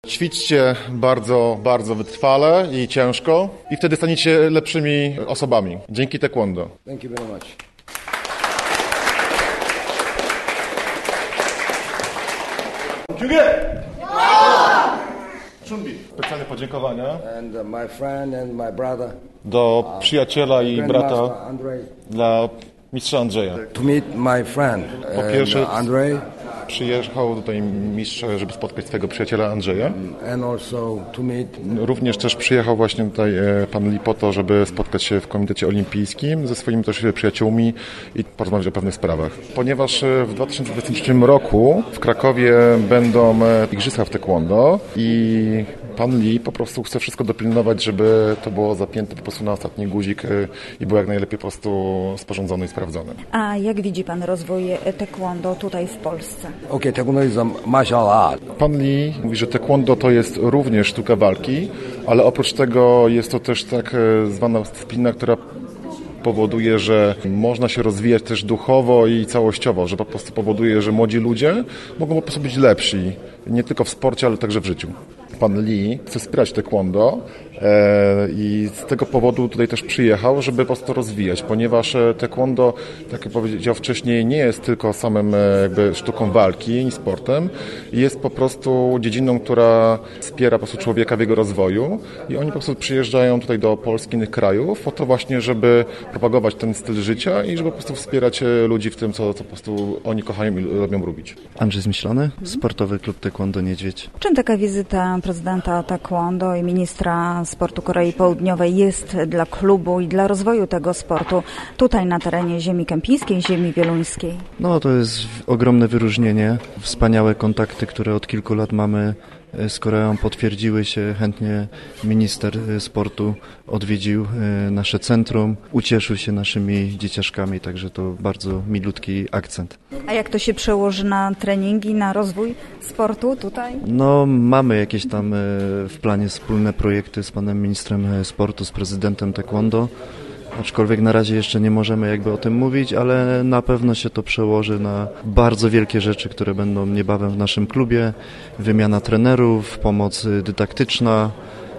Ćwiczcie bardzo, bardzo wytrwale i ciężko i wtedy staniecie lepszymi osobami. Dzięki taekwondo. Thank you very much. Specjalne podziękowania And my friend and my brother. do przyjaciela i brata Grandmaster Andrei. dla mistrza Andrzeja. To meet my friend pierwsze- Andrei. Przyjechał tutaj mistrz, żeby spotkać swojego przyjaciela Andrzeja. And also to meet Również też przyjechał właśnie tutaj pan Lee po to, żeby spotkać się w Komitecie Olimpijskim ze swoimi też przyjaciółmi i porozmawiać o pewnych sprawach. Ponieważ w 2023 roku w Krakowie będą igrzyska w taekwondo i pan Lee po prostu chce wszystko dopilnować, żeby to było zapięte po prostu na ostatni guzik i było jak najlepiej po prostu sporządzone i sprawdzone. A jak widzi Pan rozwój taekwondo tutaj w Polsce? okay, taekwondo is a martial art. Pan Lee mówi, że taekwondo to jest również sztuka walki, ale oprócz tego jest to też tak zwana dyscyplina, która powoduje, że można się rozwijać też duchowo i całościowo, że po prostu powoduje, że młodzi ludzie mogą po prostu być lepsi, nie tylko w sporcie, ale także w życiu. Pan Lee chce wspierać taekwondo i z tego powodu tutaj też przyjechał, żeby po prostu rozwijać, ponieważ taekwondo, tak jak powiedział wcześniej, nie jest tylko samym jakby sztuką walki i sportem, jest po prostu dziedziną, która wspiera po prostu człowieka w jego rozwoju i oni po prostu przyjeżdżają tutaj do Polski, innych krajów po to właśnie, żeby propagować ten styl życia i żeby po prostu wspierać ludzi w tym, co po prostu oni kochają i lubią robić. Andrzej Zmyślony, Sportowy Klub Taekwondo Niedźwiedź. Czym taka wizyta prezydenta taekwondo i ministra sportu Korei Południowej jest dla klubu i dla rozwoju tego sportu tutaj na terenie ziemi kępińskiej, ziemi wieluńskiej? No to jest ogromne wyróżnienie. Wspaniałe kontakty, które od kilku lat mamy z Koreą, potwierdziły się. Chętnie minister sportu odwiedził nasze centrum, ucieszył się naszymi dzieciaszkami, także to bardzo milutki akcent. A jak to się przełoży na treningi, na rozwój sportu tutaj? No mamy jakieś tam w planie wspólne projekty z panem ministrem sportu, z prezydentem taekwondo. Aczkolwiek na razie jeszcze nie możemy jakby o tym mówić, ale na pewno się to przełoży na bardzo wielkie rzeczy, które będą niebawem w naszym klubie. Wymiana trenerów, pomoc dydaktyczna.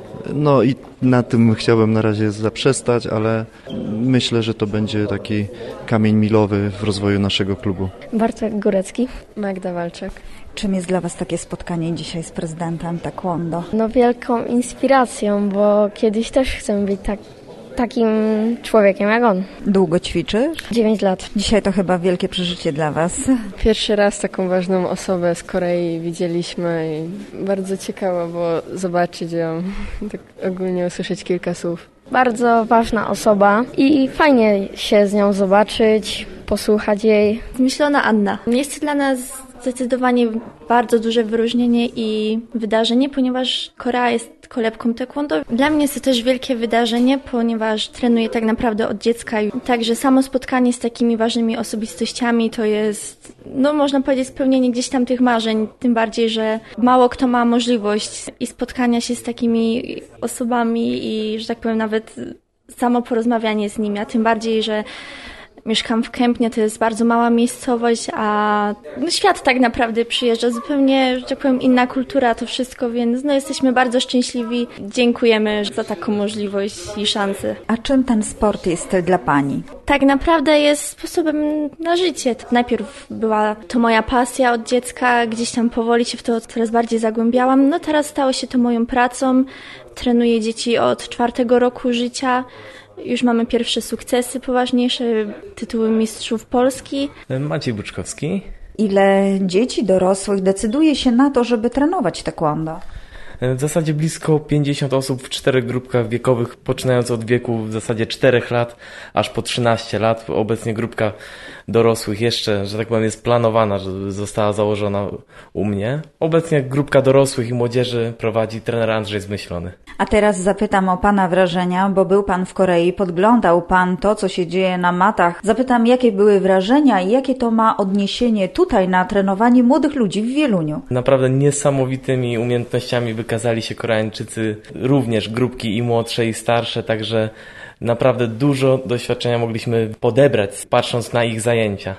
No i na tym chciałbym na razie zaprzestać, ale myślę, że to będzie taki kamień milowy w rozwoju naszego klubu. Bartek Górecki. Magda Walczak. Czym jest dla Was takie spotkanie dzisiaj z prezydentem taekwondo? No wielką inspiracją, bo kiedyś też chcę być takim człowiekiem jak on. Długo ćwiczysz? 9 lat. Dzisiaj to chyba wielkie przeżycie dla Was. Pierwszy raz taką ważną osobę z Korei widzieliśmy i bardzo ciekawo było zobaczyć ją, tak ogólnie usłyszeć kilka słów. Bardzo ważna osoba i fajnie się z nią zobaczyć, posłuchać jej. Zmyślona Anna. Jest to dla nas zdecydowanie bardzo duże wyróżnienie i wydarzenie, ponieważ Korea jest kolebką taekwondo. Dla mnie jest to też wielkie wydarzenie, ponieważ trenuję tak naprawdę od dziecka. Także samo spotkanie z takimi ważnymi osobistościami to jest, no można powiedzieć, spełnienie gdzieś tam tych marzeń. Tym bardziej, że mało kto ma możliwość i spotkania się z takimi osobami i, że tak powiem, nawet samo porozmawianie z nimi, a tym bardziej, że mieszkam w Kępnie, to jest bardzo mała miejscowość, a świat tak naprawdę przyjeżdża, zupełnie, że tak powiem, inna kultura, to wszystko, więc no jesteśmy bardzo szczęśliwi. Dziękujemy za taką możliwość i szansę. A czym ten sport jest dla Pani? Tak naprawdę jest sposobem na życie. Najpierw była to moja pasja od dziecka, gdzieś tam powoli się w to coraz bardziej zagłębiałam. No teraz stało się to moją pracą. Trenuję dzieci od 4 roku życia. Już mamy pierwsze sukcesy poważniejsze, tytuły mistrzów Polski. Maciej Buczkowski. Ile dzieci dorosłych decyduje się na to, żeby trenować taekwondo? W zasadzie blisko 50 osób w 4 grupkach wiekowych, poczynając od wieku w zasadzie 4 lat, aż po 13 lat. Obecnie grupka dorosłych jeszcze, że tak powiem, jest planowana, że została założona u mnie. Obecnie grupka dorosłych i młodzieży prowadzi trener Andrzej Zmyślony. A teraz zapytam o Pana wrażenia, bo był Pan w Korei, podglądał Pan to, co się dzieje na matach. Zapytam, jakie były wrażenia i jakie to ma odniesienie tutaj na trenowanie młodych ludzi w Wieluniu. Naprawdę niesamowitymi umiejętnościami wykazali się Koreańczycy, również grupki i młodsze i starsze, także naprawdę dużo doświadczenia mogliśmy podebrać, patrząc na ich zajęcia.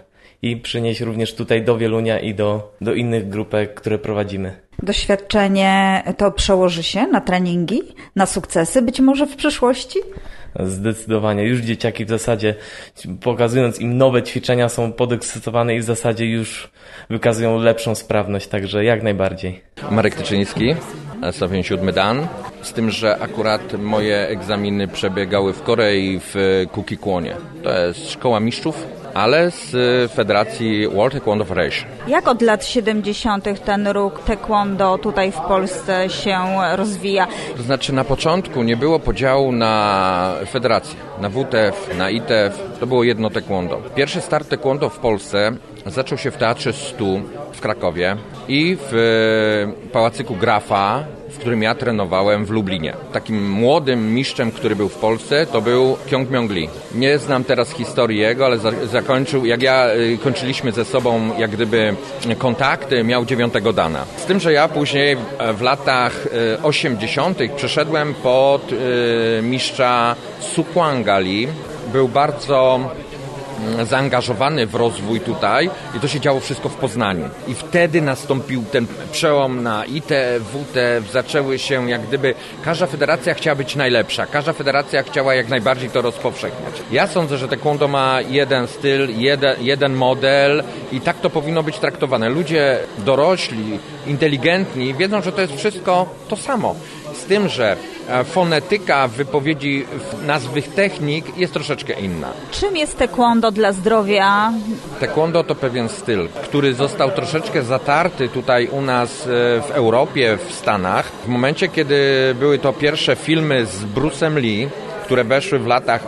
i przynieść również tutaj do Wielunia i do innych grupek, które prowadzimy. Doświadczenie to przełoży się na treningi, na sukcesy być może w przyszłości? Zdecydowanie. Już dzieciaki w zasadzie, pokazując im nowe ćwiczenia, są podekscytowane i w zasadzie już wykazują lepszą sprawność, także jak najbardziej. Marek Tyczyński, Stawień 7 Dan, z tym, że akurat moje egzaminy przebiegały w Korei w Kukikłonie. To jest szkoła mistrzów, ale z Federacji World Taekwondo Federation. Jak od lat 70. ten ruch taekwondo tutaj w Polsce się rozwija? To znaczy na początku nie było podziału na federacje, na WTF, na ITF, to było jedno taekwondo. Pierwszy start taekwondo w Polsce zaczął się w Teatrze 100 w Krakowie i w Pałacyku Grafa, w którym ja trenowałem w Lublinie. Takim młodym mistrzem, który był w Polsce, to był Kyung Myung Lee. Nie znam teraz historii jego, ale zakończył, jak ja kończyliśmy ze sobą jak gdyby kontakty, miał 9 dana. Z tym, że ja później w latach 80. przeszedłem pod mistrza Sukwanga Lee. Był bardzo zaangażowany w rozwój tutaj i to się działo wszystko w Poznaniu. I wtedy nastąpił ten przełom na ITF, WTF, zaczęły się jak gdyby, każda federacja chciała być najlepsza, każda federacja chciała jak najbardziej to rozpowszechniać. Ja sądzę, że taekwondo ma jeden styl, jeden model i tak to powinno być traktowane. Ludzie dorośli, inteligentni wiedzą, że to jest wszystko to samo. Z tym, że fonetyka wypowiedzi nazwych technik jest troszeczkę inna. Czym jest taekwondo dla zdrowia? Taekwondo to pewien styl, który został troszeczkę zatarty tutaj u nas w Europie, w Stanach. W momencie, kiedy były to pierwsze filmy z Bruce'em Lee, które weszły w latach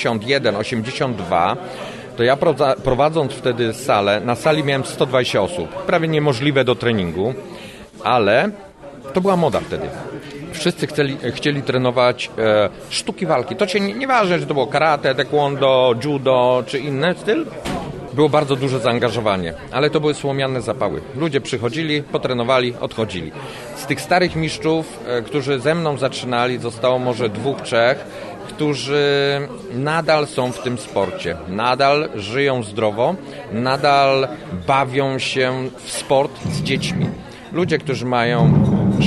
81-82, to ja prowadząc wtedy salę, na sali miałem 120 osób. Prawie niemożliwe do treningu, ale to była moda wtedy. Wszyscy chcieli trenować sztuki walki. To się nieważne, że to było karate, taekwondo, judo czy inny styl. Było bardzo duże zaangażowanie, ale to były słomiane zapały. Ludzie przychodzili, potrenowali, odchodzili. Z tych starych mistrzów, którzy ze mną zaczynali, zostało może 2-3, którzy nadal są w tym sporcie. Nadal żyją zdrowo, nadal bawią się w sport z dziećmi. Ludzie, którzy mają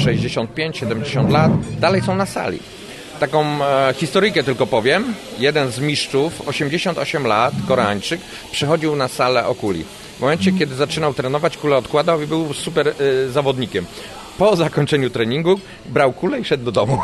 65-70 lat, dalej są na sali. Taką historyjkę tylko powiem. Jeden z mistrzów, 88 lat, Koreańczyk, przychodził na salę o kuli. W momencie, kiedy zaczynał trenować, kulę odkładał i był super zawodnikiem. Po zakończeniu treningu brał kulę i szedł do domu.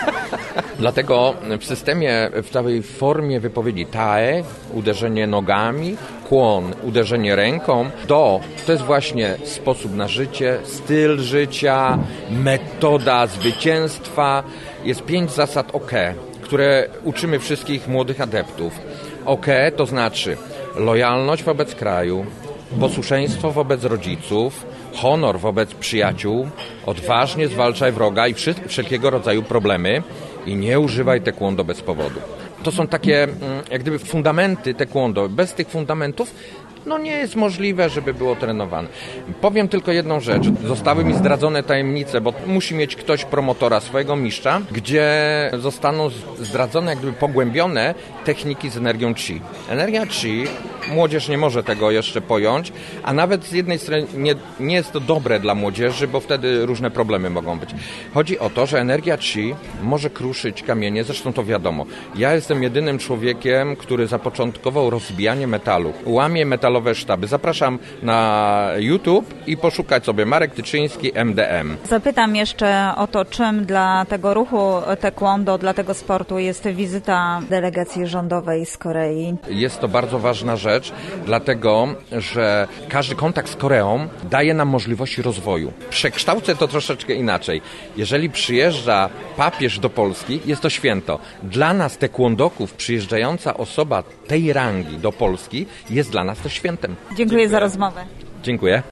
Dlatego w systemie, w całej formie wypowiedzi tae, uderzenie nogami, kłon, uderzenie ręką, to jest właśnie sposób na życie, styl życia, metoda zwycięstwa. Jest 5 zasad OKE, które uczymy wszystkich młodych adeptów. OKE to znaczy lojalność wobec kraju, posłuszeństwo wobec rodziców, honor wobec przyjaciół, odważnie zwalczaj wroga i wszelkiego rodzaju problemy i nie używaj taekwondo bez powodu. To są takie jak gdyby fundamenty taekwondo. Bez tych fundamentów nie jest możliwe, żeby było trenowane. Powiem tylko jedną rzecz. Zostały mi zdradzone tajemnice, bo musi mieć ktoś promotora swojego mistrza, gdzie zostaną zdradzone, jak gdyby pogłębione techniki z energią chi. Energia chi, młodzież nie może tego jeszcze pojąć, a nawet z jednej strony nie jest to dobre dla młodzieży, bo wtedy różne problemy mogą być. Chodzi o to, że energia chi może kruszyć kamienie, zresztą to wiadomo. Ja jestem jedynym człowiekiem, który zapoczątkował rozbijanie metalu. Łamie metalowe sztaby. Zapraszam na YouTube i poszukać sobie Marek Tyczyński MDM. Zapytam jeszcze o to, czym dla tego ruchu taekwondo, dla tego sportu jest wizyta delegacji rządowej z Korei. Jest to bardzo ważna rzecz, dlatego, że każdy kontakt z Koreą daje nam możliwości rozwoju. Przekształcę to troszeczkę inaczej. Jeżeli przyjeżdża papież do Polski, jest to święto. Dla nas, taekwondoków, przyjeżdżająca osoba tej rangi do Polski jest dla nas to świętem. Dziękuję za rozmowę. Dziękuję.